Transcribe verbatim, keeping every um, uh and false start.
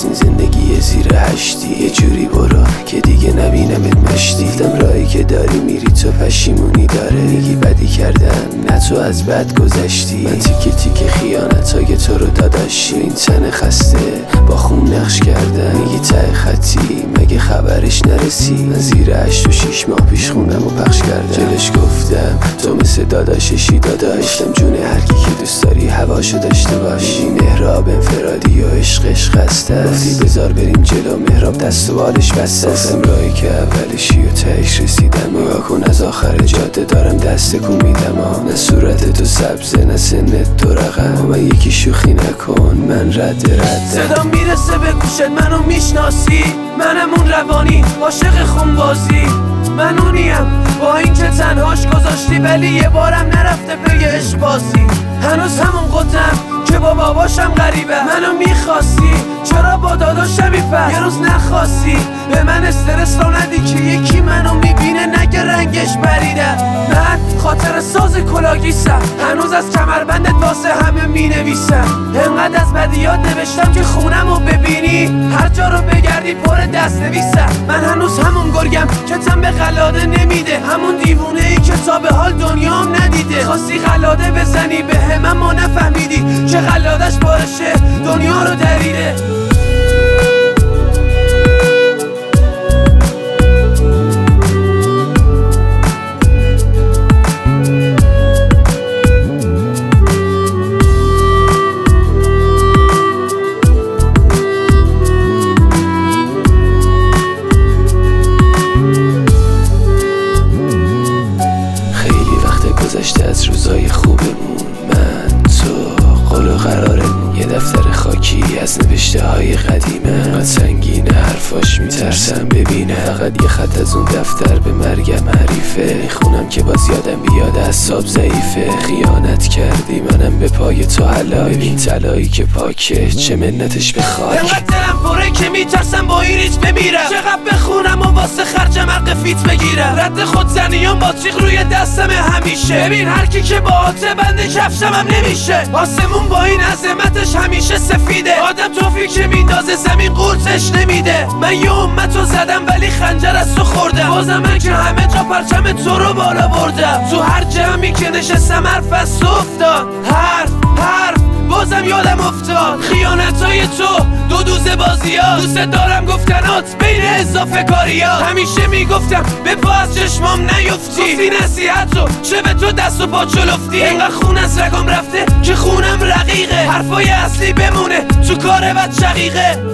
از این زندگی زیر هشتی. یه جوری برو که دیگه نبینمت مشتی. گفتم راهی که داری میری تو پشیمونی داره، میگی بدی کردم نه تو از بد گذشتی. من تیکه تیکه خیانت های تو رو داداشی، این تن خسته با خون نقش کردم. میگی ته خطی مگه خبرش نرسی؟ من زیر هشت و شیش ماه پیش خونم و پخش کردم. جلش گفتم تو مثل داداششی داداش. گفتم جون هرکی که دوست داری هواشو داشته باش. میگی مهراب انفرادی و عشقش خسته است. گفتی بذار بریم جلو مهراب دست و بالش بسته است. گفتم راهی که اولشی و تهش رسیدم. نگاه کن از آخر جاده دارم دست کن میدم. نه صورت تو سبزه نه سنت تو رقم. من یکی شوخی نکن من رد رد. صدا میرسه به گوشت منو میشناسی؟ منم اون روانی عاشق خونبازی. من اونیم با این که تنهاش گذاشتی ولی یه بارم نرفته پی عشق بازی. هنوز همون قدم که با باباشم غریبه. منو میخواستی چرا با داداشم میپر یه روز نخواستی به من استرس رو ندی که یکی منو میبینه نگه رنگش پریده. من خاطر ساز کلاگیسم، هنوز از کمربندت واسه همه مینویسم. انقدر از بدیات نوشتم که خونم رو ببینی هر جا رو بگردی پر دست نویسم. من هنوز همون گرگم که تن به قلاده نمیده، همون دیوونه ای که تا به حال دنیام ندیده. خواستی قلاده بزنی به هم اما نفهمیدی که قلادش بارشه دنیا رو دریده. گذشته از روزای خوبمون، من تو قول و قرارمون. یه دفتر خاکی از نوشته های قدیمه، انقدر سنگینه حرفاش میترسم ببینه. فقط یه خط از اون دفتر به مرگم حریفه. میخونم که باز یادم بیاد اعصاب ضعیفه. خیانت کردی منم به پای تو هلاک. ببین طلایی که پاکه چه منتش به خاک. انقدر دلم پره که میترسم با این ریچ بمیرم. چقدر بخونم و واسه خرجم حق فیت بگیرم. رد خودزنیام با تیغ روی دستم همیشه. ببین هر کی که با آته بند کفشم هم نمیشه. آسمون با این عظمتش همیشه سفیده. آدم توفی که میندازه زمین قورتش نمیده. من یه امتو زدم ولی خنجر از تو خوردم. بازم من که همه جا پرچم تو رو بالا بردم. تو هر جمعی که نشستم حرف از تو افتاد. حرف حرف بازم یادم افتاد. خیانتای تو دو دوزه بازی ها. دوست دارم گفتنات بین اضافه کاری ها. همیشه میگفتم به پا از چشمام نیفتی. گفتی نصیحت رو چه به تو دست و پا چلفتی. اینقدر خون از رگام رفته که خونم رقیقه. حرفای اصلی بمونه تو کار بد شقیقه.